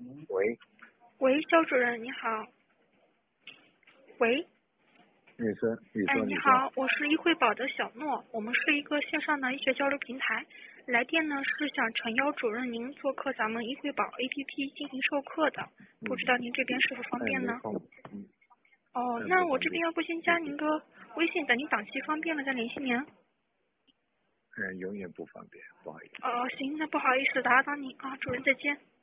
喂， 喂，肖主任你好。喂， 你说， 你好，我是医惠宝的小诺，我们是一个线上的医学交流平台。来电呢是想诚邀主任您做客咱们医惠宝 APP 进行授课的，不知道您这边是否方便呢？那我这边要不先加您个微信，等您档期方便了再联系您。 永远不方便，不好意思。 行，那不好意思打扰到您啊，主任再见。